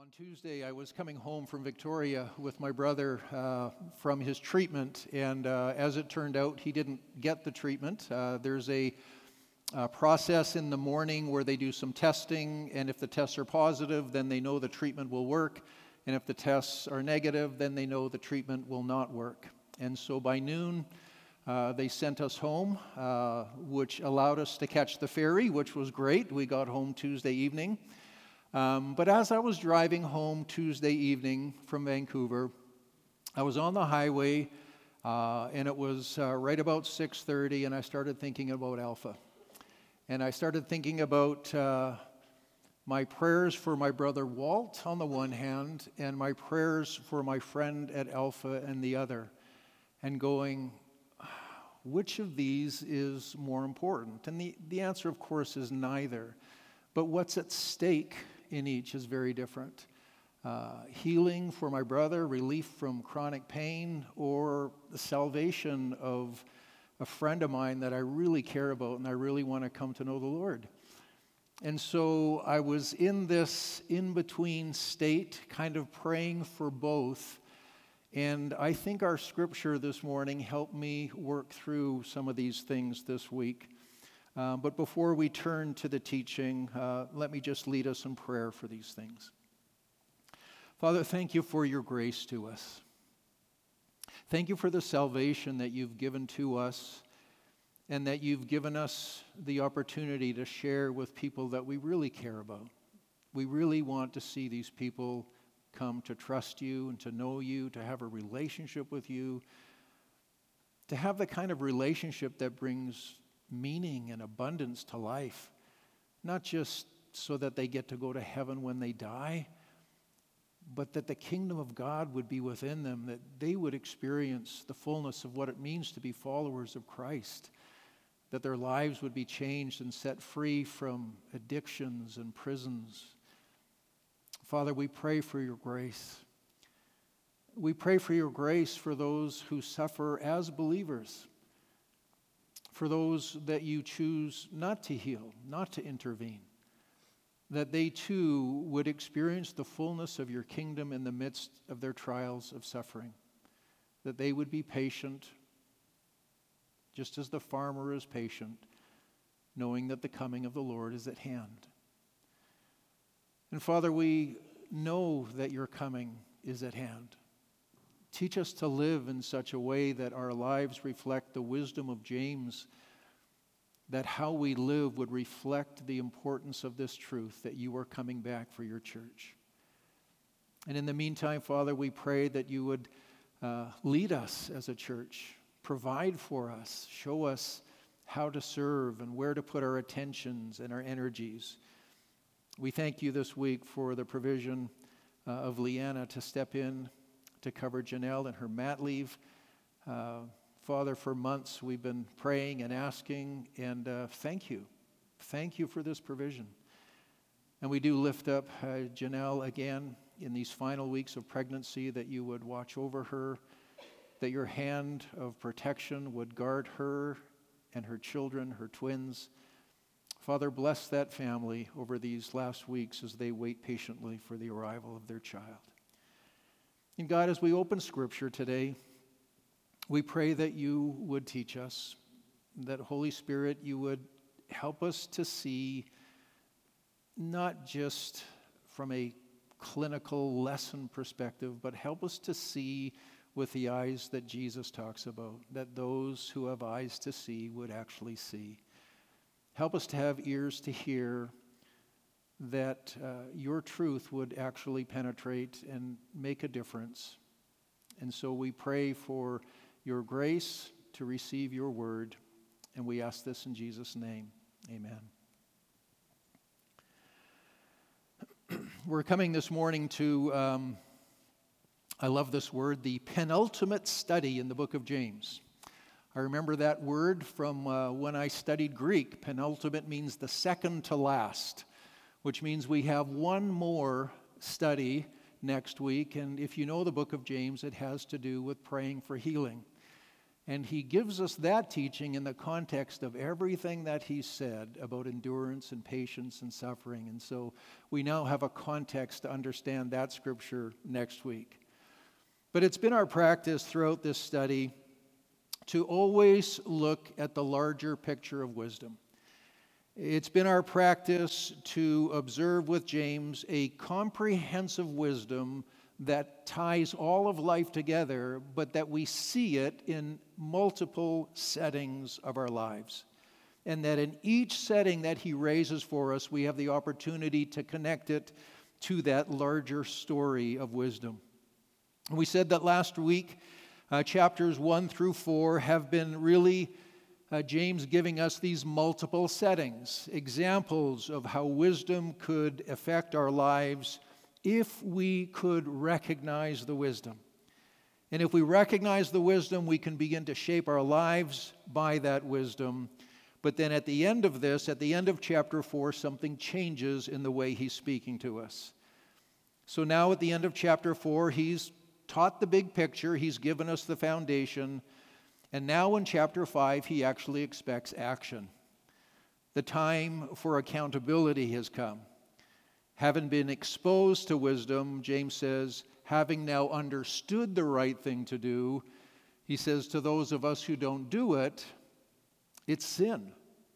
On Tuesday, I was coming home from Victoria with my brother from his treatment, and as it turned out, he didn't get the treatment. There's a process in the morning where they do some testing, and if the tests are positive, then they know the treatment will work, and if the tests are negative, then they know the treatment will not work. And so by noon, they sent us home, which allowed us to catch the ferry, which was great. We got home Tuesday evening. But as I was driving home Tuesday evening from Vancouver, I was on the highway, and it was right about 6:30, and I started thinking about Alpha. And I started thinking about my prayers for my brother Walt on the one hand, and my prayers for my friend at Alpha and the other, and going, which of these is more important? And the answer, of course, is neither. But what's at stake in each is very different. Healing for my brother, relief from chronic pain, or the salvation of a friend of mine that I really care about and I really want to come to know the Lord. And so I was in this in-between state, kind of praying for both. And I think our scripture this morning helped me work through some of these things this week. But before we turn to the teaching, let me just lead us in prayer for these things. Father, thank you for your grace to us. Thank you for the salvation that you've given to us, and that you've given us the opportunity to share with people that we really care about. We really want to see these people come to trust you and to know you, to have a relationship with you, to have the kind of relationship that brings meaning and abundance to life, not just so that they get to go to heaven when they die, but that the kingdom of God would be within them, that they would experience the fullness of what it means to be followers of Christ, that their lives would be changed and set free from addictions and prisons. Father, we pray for your grace. We pray for your grace for those who suffer as believers, for those that you choose not to heal, not to intervene, that they too would experience the fullness of your kingdom in the midst of their trials of suffering, that they would be patient, just as the farmer is patient, knowing that the coming of the Lord is at hand. And Father, we know that your coming is at hand. Teach us to live in such a way that our lives reflect the wisdom of James, that how we live would reflect the importance of this truth, that you are coming back for your church. And in the meantime, Father, we pray that you would lead us as a church, provide for us, show us how to serve and where to put our attentions and our energies. We thank you this week for the provision of Leanna to step in to cover Janelle and her mat leave. Father, for months we've been praying and asking, and thank you. Thank you for this provision. And we do lift up Janelle again in these final weeks of pregnancy, that you would watch over her, that your hand of protection would guard her and her children, her twins. Father, bless that family over these last weeks as they wait patiently for the arrival of their child. And God, as we open Scripture today, we pray that you would teach us, that Holy Spirit, you would help us to see not just from a clinical lesson perspective, but help us to see with the eyes that Jesus talks about, that those who have eyes to see would actually see. Help us to have ears to hear, that your truth would actually penetrate and make a difference. And so we pray for your grace to receive your word, and we ask this in Jesus' name. Amen. We're coming this morning to, I love this word, the penultimate study in the book of James. I remember that word from when I studied Greek. Penultimate means the second to last, which means we have one more study next week. And if you know the book of James, it has to do with praying for healing. And he gives us that teaching in the context of everything that he said about endurance and patience and suffering. And so we now have a context to understand that scripture next week. But it's been our practice throughout this study to always look at the larger picture of wisdom. It's been our practice to observe with James a comprehensive wisdom that ties all of life together, but that we see it in multiple settings of our lives. And that in each setting that he raises for us, we have the opportunity to connect it to that larger story of wisdom. We said that last week, chapters 1 through 4 have been really James giving us these multiple settings, examples of how wisdom could affect our lives if we could recognize the wisdom. And if we recognize the wisdom, we can begin to shape our lives by that wisdom. But then at the end of this, at the end of chapter 4, something changes in the way he's speaking to us. So now at the end of chapter 4, he's taught the big picture, he's given us the foundation, and now in chapter 5, he actually expects action. The time for accountability has come. Having been exposed to wisdom, James says, having now understood the right thing to do, he says to those of us who don't do it, it's sin.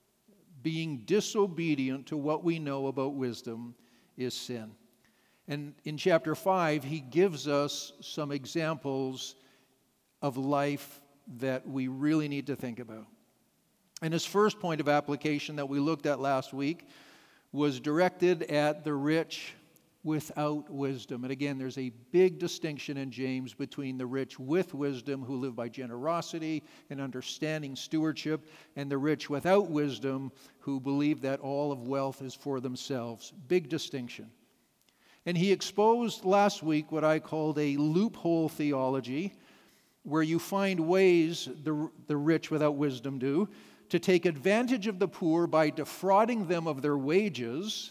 Being disobedient to what we know about wisdom is sin. And in chapter 5, he gives us some examples of life that we really need to think about. And his first point of application that we looked at last week was directed at the rich without wisdom. And again, there's a big distinction in James between the rich with wisdom who live by generosity and understanding stewardship, and the rich without wisdom who believe that all of wealth is for themselves. Big distinction. And he exposed last week what I called a loophole theology, where you find ways the rich without wisdom do to take advantage of the poor by defrauding them of their wages,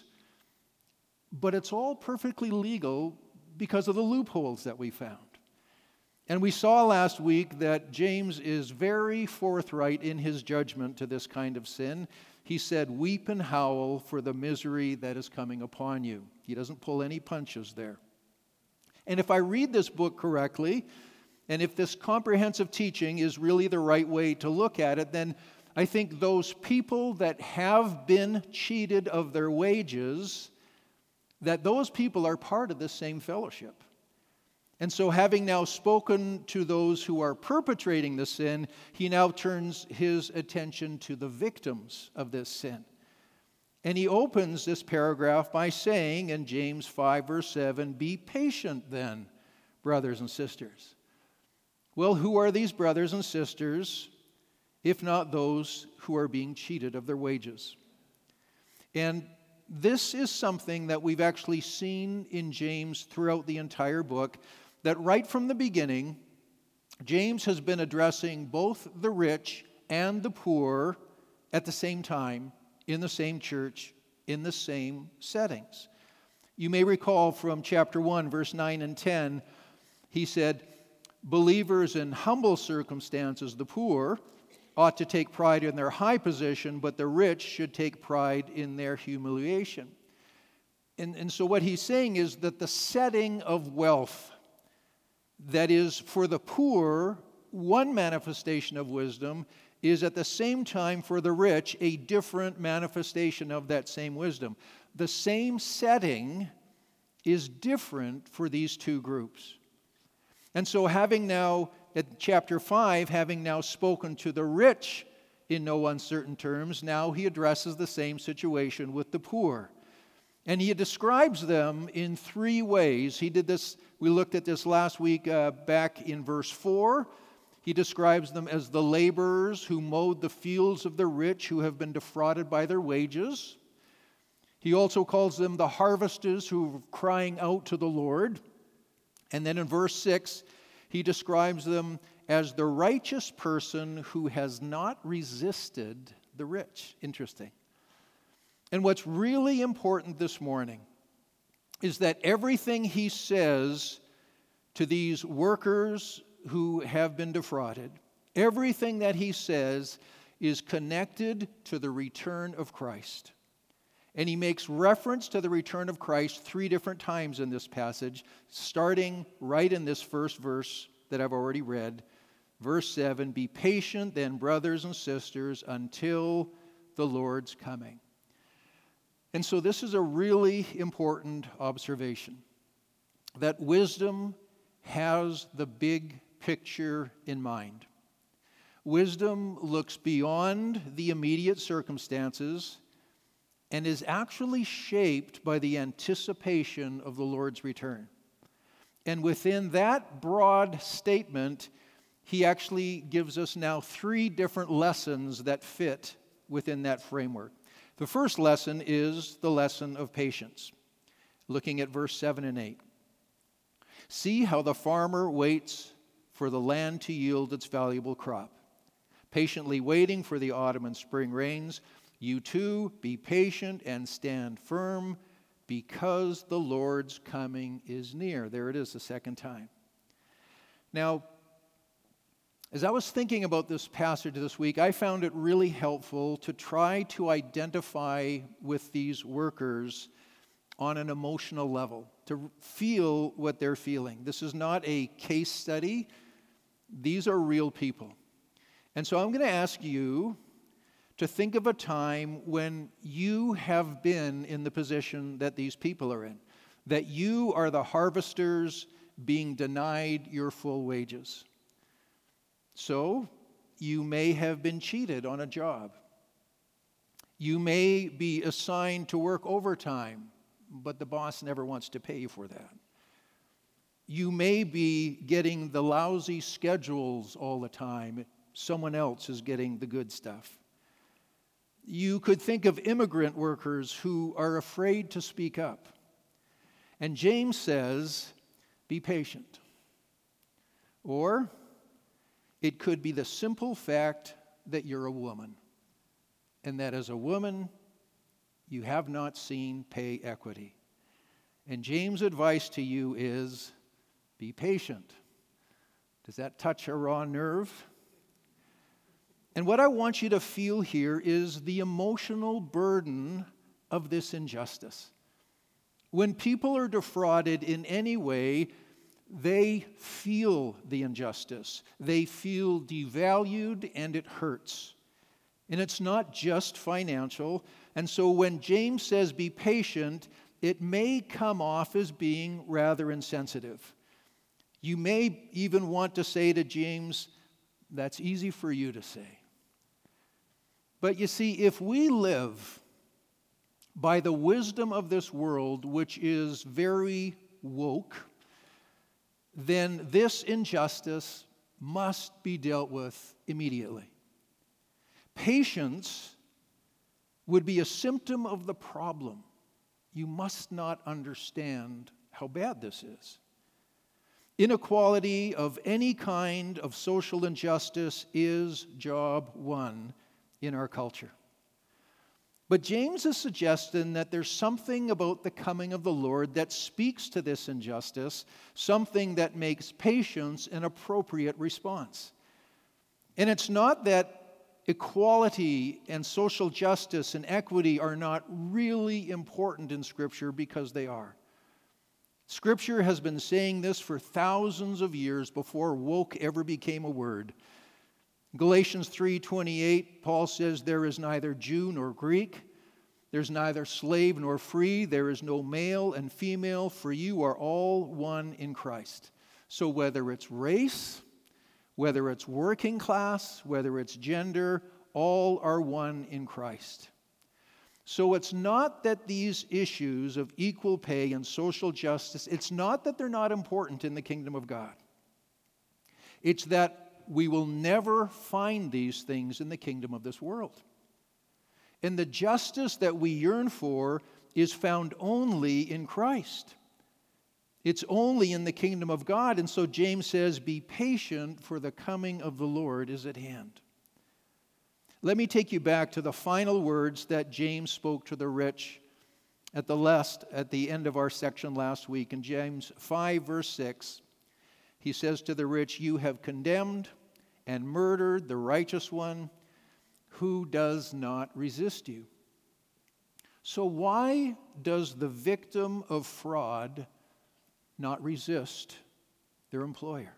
but it's all perfectly legal because of the loopholes that we found. And we saw last week that James is very forthright in his judgment to this kind of sin. He said, "Weep and howl for the misery that is coming upon you." He doesn't pull any punches there. And if I read this book correctly, and if this comprehensive teaching is really the right way to look at it, then I think those people that have been cheated of their wages, that those people are part of the same fellowship. And so having now spoken to those who are perpetrating the sin, he now turns his attention to the victims of this sin. And he opens this paragraph by saying in James 5 verse 7, "Be patient then, brothers and sisters." Well, who are these brothers and sisters, if not those who are being cheated of their wages? And this is something that we've actually seen in James throughout the entire book, that right from the beginning, James has been addressing both the rich and the poor at the same time, in the same church, in the same settings. You may recall from chapter 1, verse 9 and 10, he said, "Believers in humble circumstances, the poor, ought to take pride in their high position, but the rich should take pride in their humiliation." And so what he's saying is that the setting of wealth that is for the poor, one manifestation of wisdom, is at the same time for the rich a different manifestation of that same wisdom. The same setting is different for these two groups. And so having now, at chapter 5, having now spoken to the rich in no uncertain terms, now he addresses the same situation with the poor. And he describes them in three ways. He did this, we looked at this last week back in verse 4. He describes them as the laborers who mowed the fields of the rich who have been defrauded by their wages. He also calls them the harvesters who are crying out to the Lord. And then in verse 6, he describes them as the righteous person who has not resisted the rich. Interesting. And what's really important this morning is that everything he says to these workers who have been defrauded, Everything that he says is connected to the return of Christ. And he makes reference to the return of Christ 3 different times in this passage, starting right in this first verse that I've already read. Verse 7, be patient then, brothers and sisters, until the Lord's coming. And so this is a really important observation, that wisdom has the big picture in mind. Wisdom looks beyond the immediate circumstances and is actually shaped by the anticipation of the Lord's return. And within that broad statement, he actually gives us now 3 different lessons that fit within that framework. The first lesson is the lesson of patience, looking at verse 7 and 8. See how the farmer waits for the land to yield its valuable crop, patiently waiting for the autumn and spring rains. You too, be patient and stand firm, because the Lord's coming is near. There it is the second time. Now, as I was thinking about this passage this week, I found it really helpful to try to identify with these workers on an emotional level, to feel what they're feeling. This is not a case study. These are real people. And so I'm going to ask you to think of a time when you have been in the position that these people are in, that you are the harvesters being denied your full wages. So, you may have been cheated on a job. You may be assigned to work overtime, but the boss never wants to pay you for that. You may be getting the lousy schedules all the time. Someone else is getting the good stuff. You could think of immigrant workers who are afraid to speak up. And James says, be patient. Or it could be the simple fact that you're a woman, and that as a woman, you have not seen pay equity. And James' advice to you is, be patient. Does that touch a raw nerve? And what I want you to feel here is the emotional burden of this injustice. When people are defrauded in any way, they feel the injustice. They feel devalued, and it hurts. And it's not just financial. And so when James says be patient, it may come off as being rather insensitive. You may even want to say to James, that's easy for you to say. But you see, if we live by the wisdom of this world, which is very woke, then this injustice must be dealt with immediately. Patience would be a symptom of the problem. You must not understand how bad this is. Inequality of any kind of social injustice is job one in our culture. But James is suggesting that there's something about the coming of the Lord that speaks to this injustice, something that makes patience an appropriate response. And it's not that equality and social justice and equity are not really important in Scripture, because they are. Scripture has been saying this for thousands of years before woke ever became a word. Galatians 3:28, Paul says, there is neither Jew nor Greek, there's neither slave nor free, there is no male and female, for you are all one in Christ. So whether it's race, whether it's working class, whether it's gender, all are one in Christ. So it's not that these issues of equal pay and social justice, it's not that they're not important in the kingdom of God. It's that we will never find these things in the kingdom of this world. And the justice that we yearn for is found only in Christ. It's only in the kingdom of God. And so James says, be patient, for the coming of the Lord is at hand. Let me take you back to the final words that James spoke to the rich at the end of our section last week. In James 5, verse 6, he says to the rich, you have condemned, and murdered the righteous one who does not resist you. So why does the victim of fraud not resist their employer?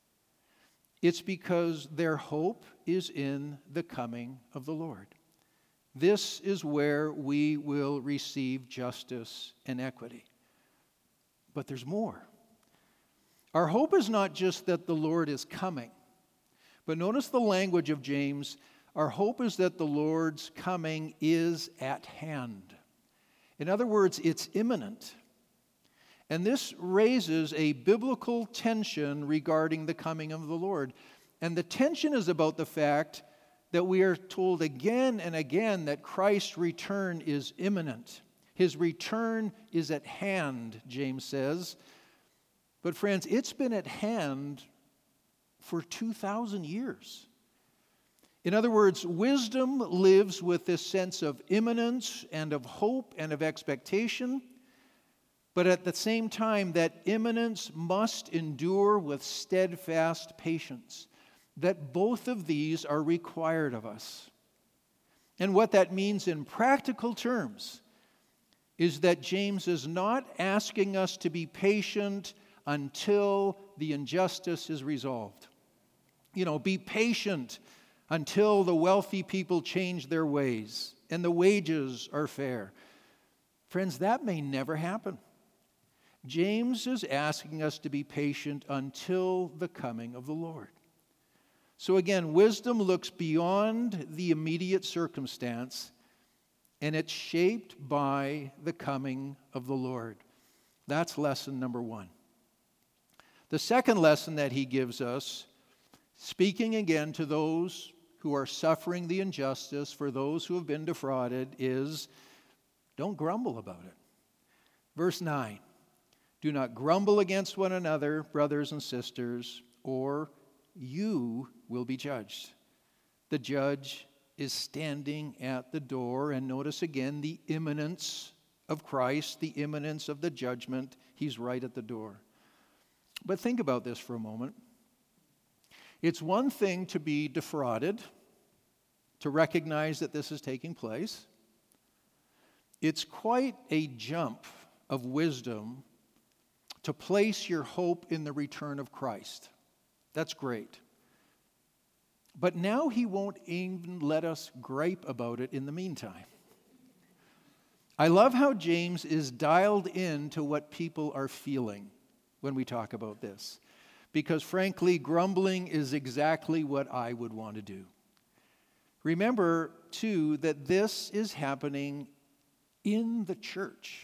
It's because their hope is in the coming of the Lord. This is where we will receive justice and equity. But there's more. Our hope is not just that the Lord is coming, but notice the language of James. Our hope is that the Lord's coming is at hand. In other words, it's imminent. And this raises a biblical tension regarding the coming of the Lord. And the tension is about the fact that we are told again and again that Christ's return is imminent. His return is at hand, James says. But friends, it's been at hand for 2,000 years. In other words, wisdom lives with this sense of imminence and of hope and of expectation. But at the same time, that imminence must endure with steadfast patience. That both of these are required of us. And what that means in practical terms is that James is not asking us to be patient until the injustice is resolved. Be patient until the wealthy people change their ways and the wages are fair. Friends, that may never happen. James is asking us to be patient until the coming of the Lord. So again, wisdom looks beyond the immediate circumstance, and it's shaped by the coming of the Lord. That's lesson number one. The second lesson that he gives us, speaking again to those who are suffering the injustice, for those who have been defrauded, is don't grumble about it. Verse 9, do not grumble against one another, brothers and sisters, or you will be judged. The judge is standing at the door, and notice again the imminence of Christ, the imminence of the judgment. He's right at the door. But think about this for a moment. It's one thing to be defrauded, to recognize that this is taking place. It's quite a jump of wisdom to place your hope in the return of Christ. That's great. But now he won't even let us gripe about it in the meantime. I love how James is dialed in to what people are feeling when we talk about this. Because frankly, grumbling is exactly what I would want to do. Remember, too, that this is happening in the church.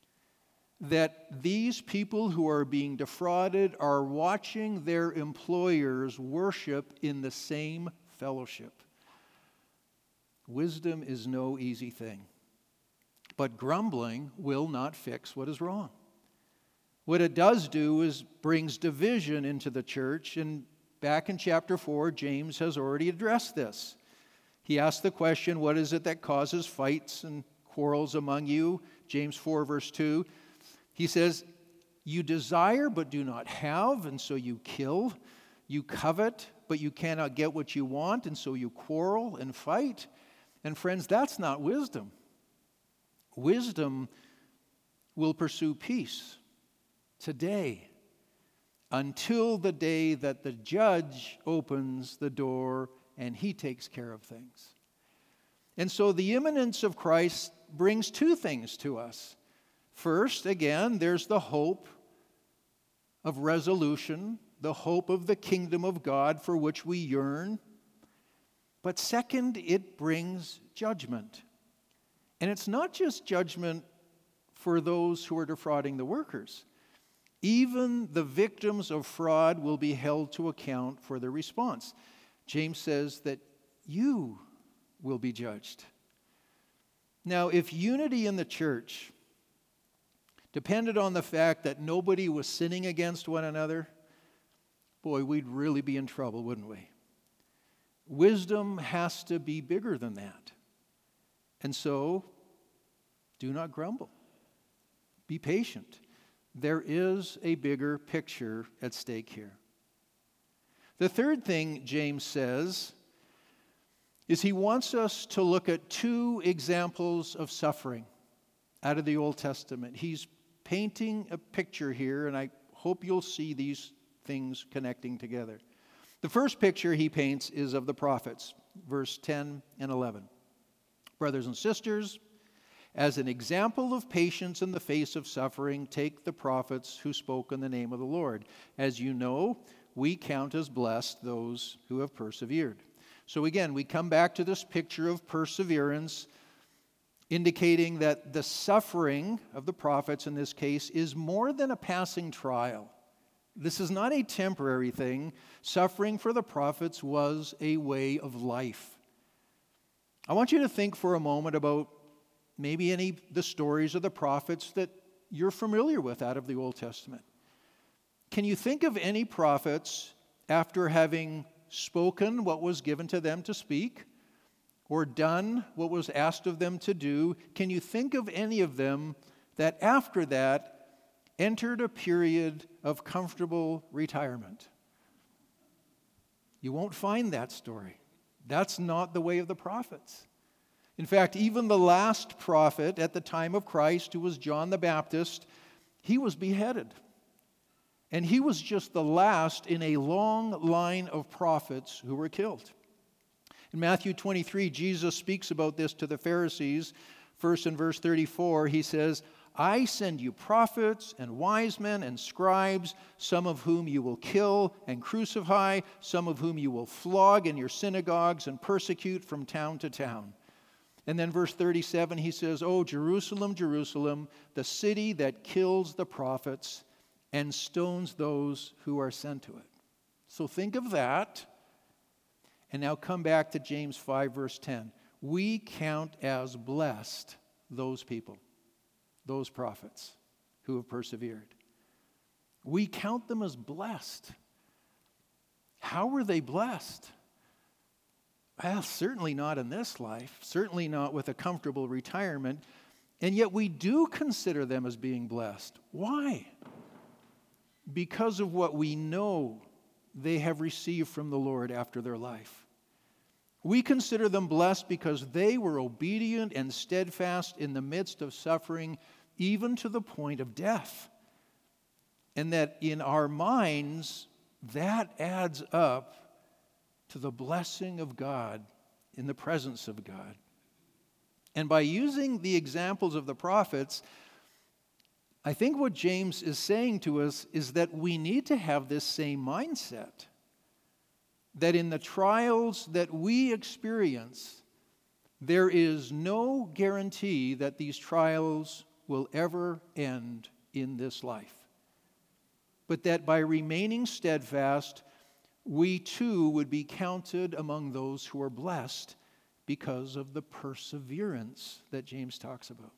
That these people who are being defrauded are watching their employers worship in the same fellowship. Wisdom is no easy thing. But grumbling will not fix what is wrong. What it does do is brings division into the church, and back in chapter 4, James has already addressed this. He asked the question, what is it that causes fights and quarrels among you? James 4, verse 2. He says, you desire but do not have, and so you kill. You covet, but you cannot get what you want, and so you quarrel and fight. And friends, that's not wisdom. Wisdom will pursue peace today until the day that the judge opens the door and he takes care of things. And so the imminence of Christ brings two things to us. First, again, there's the hope of resolution, the hope of the kingdom of God for which we yearn. But second, it brings judgment. And it's not just judgment for those who are defrauding the workers. Even the victims of fraud will be held to account for their response. James says that you will be judged. Now, if unity in the church depended on the fact that nobody was sinning against one another, boy, we'd really be in trouble, wouldn't we? Wisdom has to be bigger than that. And so, do not grumble. Be patient. There is a bigger picture at stake here. The third thing James says is he wants us to look at two examples of suffering out of the Old Testament. He's painting a picture here, and I hope you'll see these things connecting together. The first picture he paints is of the prophets, verse 10 and 11. Brothers and sisters, as an example of patience in the face of suffering, take the prophets who spoke in the name of the Lord. As you know, we count as blessed those who have persevered. So again, we come back to this picture of perseverance, indicating that the suffering of the prophets in this case is more than a passing trial. This is not a temporary thing. Suffering for the prophets was a way of life. I want you to think for a moment about maybe any of the stories of the prophets that you're familiar with out of the Old Testament. Can you think of any prophets after having spoken what was given to them to speak or done what was asked of them to do? Can you think of any of them that after that entered a period of comfortable retirement? You won't find that story. That's not the way of the prophets. In fact, even the last prophet at the time of Christ, who was John the Baptist, he was beheaded. And he was just the last in a long line of prophets who were killed. In Matthew 23, Jesus speaks about this to the Pharisees. First in verse 34, he says, I send you prophets and wise men and scribes, some of whom you will kill and crucify, some of whom you will flog in your synagogues and persecute from town to town. And then verse 37, he says, Oh, Jerusalem, Jerusalem, the city that kills the prophets and stones those who are sent to it. So think of that. And now come back to James 5, verse 10. We count as blessed those people, those prophets who have persevered. We count them as blessed. How were they blessed? Well, certainly not in this life, certainly not with a comfortable retirement, and yet we do consider them as being blessed. Why? Because of what we know they have received from the Lord after their life. We consider them blessed because they were obedient and steadfast in the midst of suffering, even to the point of death. And that in our minds, that adds up to the blessing of God in the presence of God. And by using the examples of the prophets, I think what James is saying to us is that we need to have this same mindset. That in the trials that we experience, there is no guarantee that these trials will ever end in this life. But that by remaining steadfast, we too would be counted among those who are blessed because of the perseverance that James talks about.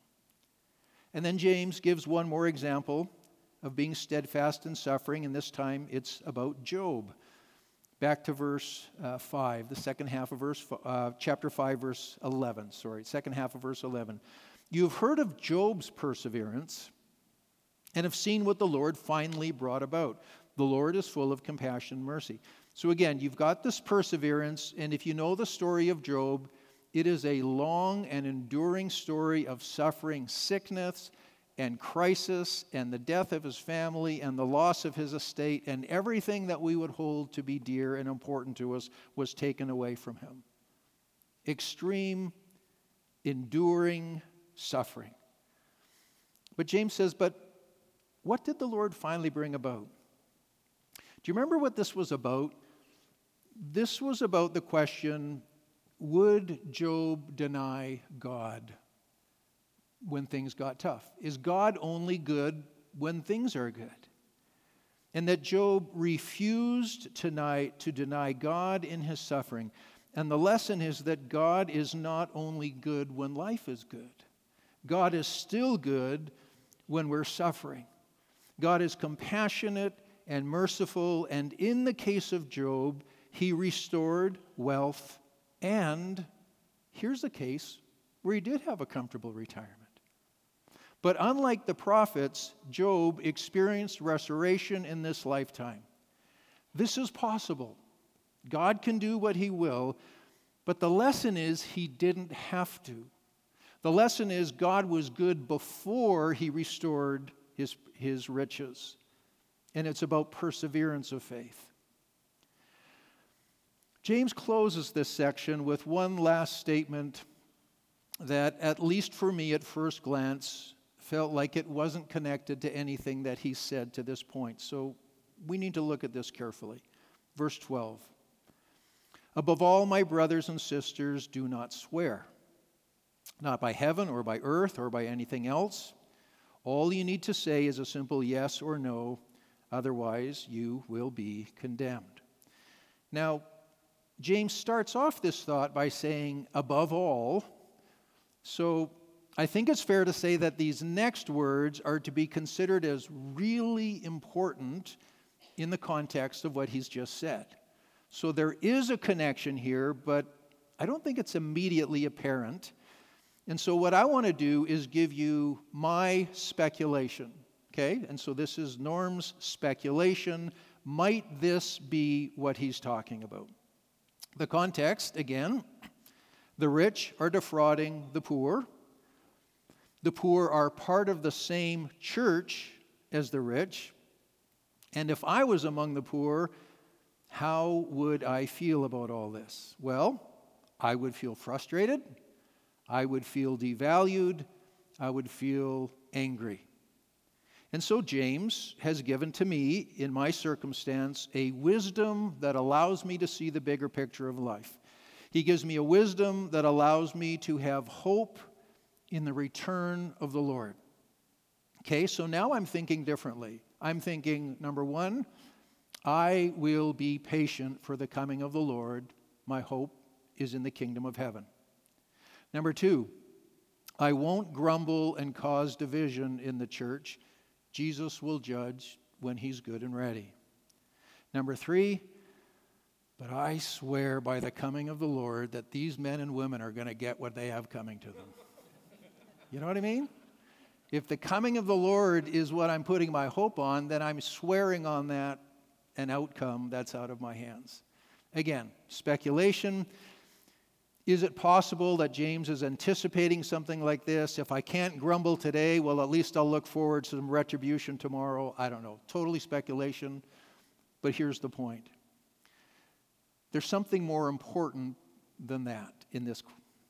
And then James gives one more example of being steadfast in suffering, and this time it's about Job. Back to verse 5, the second half of chapter 5, verse 11. Second half of verse 11. You have heard of Job's perseverance and have seen what the Lord finally brought about. The Lord is full of compassion and mercy. So again, you've got this perseverance, and if you know the story of Job, it is a long and enduring story of suffering, sickness, and crisis, and the death of his family, and the loss of his estate, and everything that we would hold to be dear and important to us was taken away from him. Extreme, enduring suffering. But James says, but what did the Lord finally bring about? Do you remember what this was about? This was about the question, would Job deny God when things got tough? Is God only good when things are good? And that Job refused to deny God in his suffering. And the lesson is that God is not only good when life is good. God is still good when we're suffering. God is compassionate and merciful, and in the case of Job, he restored wealth, and here's a case where he did have a comfortable retirement. But unlike the prophets, Job experienced restoration in this lifetime. This is possible God can do what he will, but the lesson is he didn't have to. The lesson is God was good before he restored his riches. And it's about perseverance of faith. James closes this section with one last statement that, at least for me at first glance, felt like it wasn't connected to anything that he said to this point. So we need to look at this carefully. Verse 12. Above all, my brothers and sisters, do not swear, not by heaven or by earth or by anything else. All you need to say is a simple yes or no, otherwise you will be condemned. Now, James starts off this thought by saying, above all. So I think it's fair to say that these next words are to be considered as really important in the context of what he's just said. So there is a connection here, but I don't think it's immediately apparent. And so what I want to do is give you my speculation, okay? And so this is Norm's speculation. Might this be what he's talking about? The context, again, the rich are defrauding the poor. The poor are part of the same church as the rich. And if I was among the poor, how would I feel about all this? Well, I would feel frustrated. I would feel devalued. I would feel angry. And so James has given to me, in my circumstance, a wisdom that allows me to see the bigger picture of life. He gives me a wisdom that allows me to have hope in the return of the Lord. Okay, so now I'm thinking differently. I'm thinking, number one, I will be patient for the coming of the Lord. My hope is in the kingdom of heaven. Number two, I won't grumble and cause division in the church. Jesus will judge when he's good and ready. Number three, but I swear by the coming of the Lord that these men and women are going to get what they have coming to them. You know what I mean? If the coming of the Lord is what I'm putting my hope on, then I'm swearing on that, an outcome that's out of my hands. Again, speculation. Is it possible that James is anticipating something like this? If I can't grumble today, well, at least I'll look forward to some retribution tomorrow. I don't know. Totally speculation. But here's the point. There's something more important than that in this.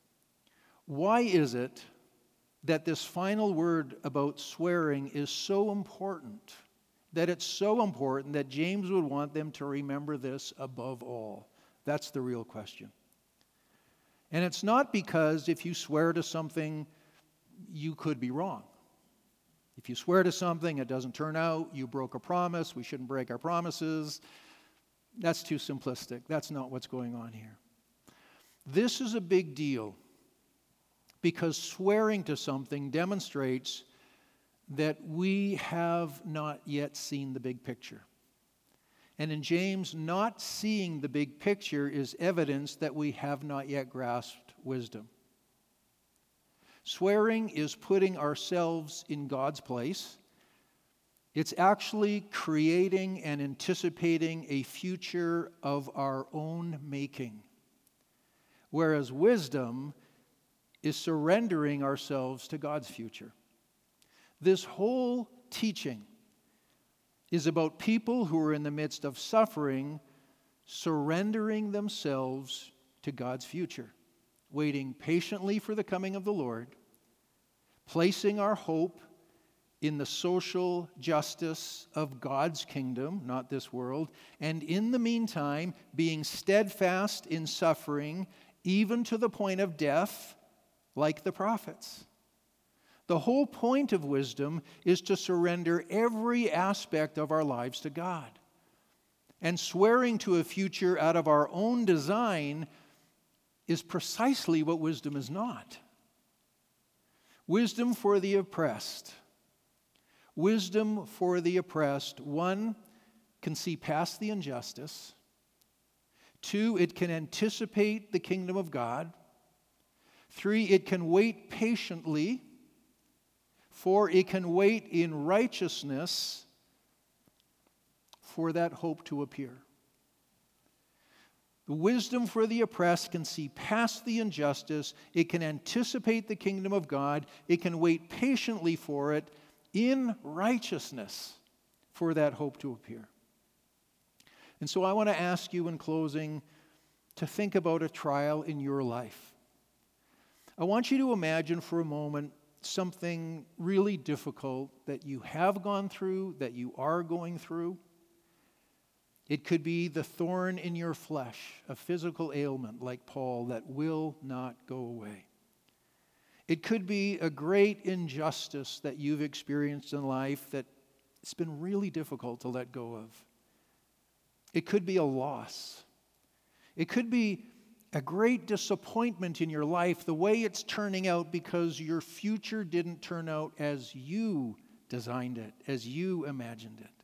Why is it that this final word about swearing is so important? That it's so important that James would want them to remember this above all? That's the real question. And it's not because if you swear to something, you could be wrong. If you swear to something, it doesn't turn out, you broke a promise, we shouldn't break our promises. That's too simplistic. That's not what's going on here. This is a big deal because swearing to something demonstrates that we have not yet seen the big picture. And in James, not seeing the big picture is evidence that we have not yet grasped wisdom. Swearing is putting ourselves in God's place. It's actually creating and anticipating a future of our own making. Whereas wisdom is surrendering ourselves to God's future. This whole teaching is about people who are in the midst of suffering, surrendering themselves to God's future, waiting patiently for the coming of the Lord, placing our hope in the social justice of God's kingdom, not this world, and in the meantime, being steadfast in suffering, even to the point of death, like the prophets. The whole point of wisdom is to surrender every aspect of our lives to God. And swearing to a future out of our own design is precisely what wisdom is not. Wisdom for the oppressed. Wisdom for the oppressed, one, can see past the injustice. Two, it can anticipate the kingdom of God. Three, it can wait patiently. For it can wait in righteousness for that hope to appear. The wisdom for the oppressed can see past the injustice. It can anticipate the kingdom of God. It can wait patiently for it in righteousness for that hope to appear. And so I want to ask you in closing to think about a trial in your life. I want you to imagine for a moment something really difficult that you have gone through, that you are going through. It could be the thorn in your flesh, a physical ailment like Paul that will not go away. It could be a great injustice that you've experienced in life that it's been really difficult to let go of. It could be a loss. It could be a great disappointment in your life, the way it's turning out because your future didn't turn out as you designed it, as you imagined it.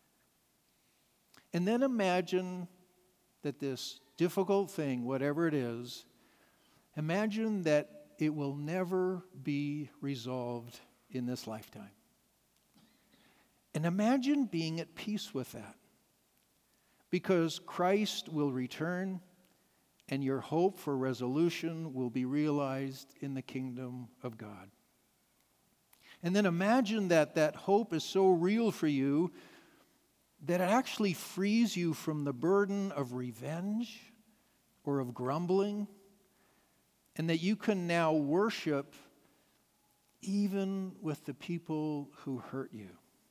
And then imagine that this difficult thing, whatever it is, imagine that it will never be resolved in this lifetime. And imagine being at peace with that. Because Christ will return and your hope for resolution will be realized in the kingdom of God. And then imagine that that hope is so real for you that it actually frees you from the burden of revenge or of grumbling, and that you can now worship even with the people who hurt you.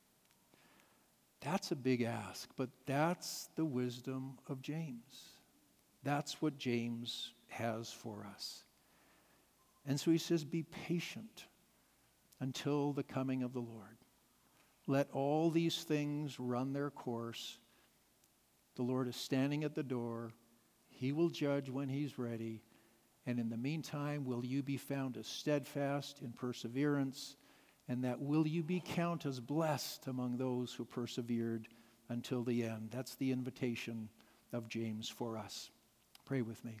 That's a big ask, but that's the wisdom of James. That's what James has for us. And so he says, be patient until the coming of the Lord. Let all these things run their course. The Lord is standing at the door. He will judge when he's ready. And in the meantime, will you be found as steadfast in perseverance, and that will you be counted as blessed among those who persevered until the end. That's the invitation of James for us. Pray with me.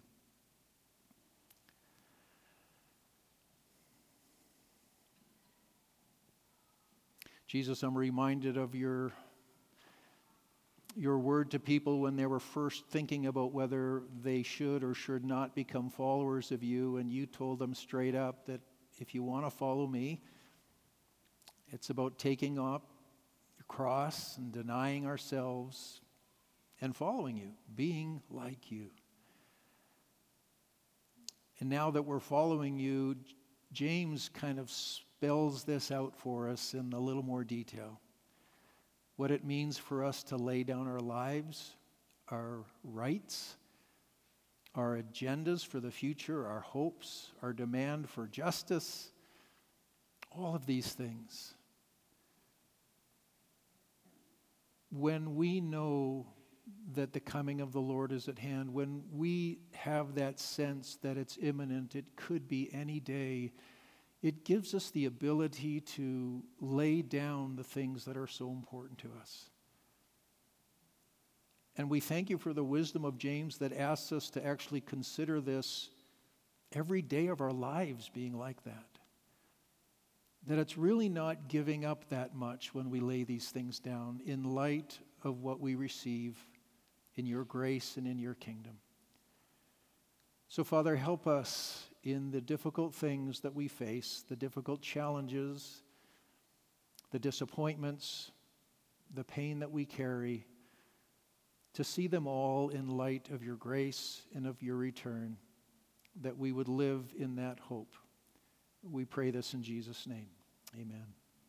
Jesus, I'm reminded of your word to people when they were first thinking about whether they should or should not become followers of you, and you told them straight up that if you want to follow me, it's about taking up your cross and denying ourselves and following you, being like you. And now that we're following you, James kind of spells this out for us in a little more detail. What it means for us to lay down our lives, our rights, our agendas for the future, our hopes, our demand for justice, all of these things. When we know that the coming of the Lord is at hand, when we have that sense that it's imminent, it could be any day, it gives us the ability to lay down the things that are so important to us. And we thank you for the wisdom of James that asks us to actually consider this every day of our lives being like that. That it's really not giving up that much when we lay these things down in light of what we receive in your grace and in your kingdom. So, Father, help us in the difficult things that we face, the difficult challenges, the disappointments, the pain that we carry, to see them all in light of your grace and of your return, that we would live in that hope. We pray this in Jesus' name. Amen.